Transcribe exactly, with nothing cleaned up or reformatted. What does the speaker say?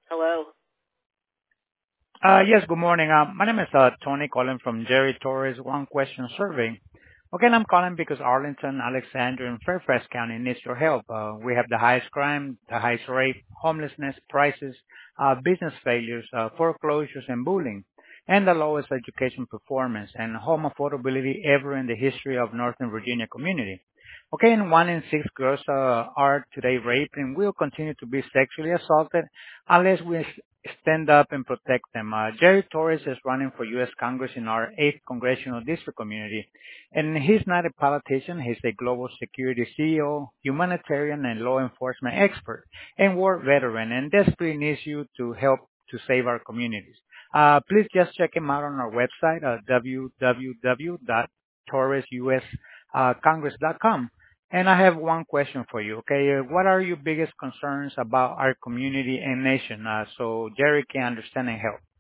Hello. Uh Yes, good morning. Uh, My name is uh Tony calling from Jerry Torres One Question Survey. Okay, and I'm calling because Arlington, Alexandria, and Fairfax County needs your help. Uh, we have the highest crime, the highest rate, homelessness, prices, uh, business failures, uh, foreclosures, and bullying, and the lowest education performance and home affordability ever in the history of Northern Virginia community. Okay, and one in six girls uh, are today raped and will continue to be sexually assaulted unless we s- stand up and protect them. Uh, Jerry Torres is running for U S. Congress in our eighth Congressional District community. And he's not a politician. He's a global security C E O, humanitarian and law enforcement expert, and war veteran, and desperately needs you to help to save our communities. Uh, please just check him out on our website, uh, w w w dot torres u s congress dot com. And I have one question for you, okay? Uh, what are your biggest concerns about our community and nation uh, so Jerry can understand and help?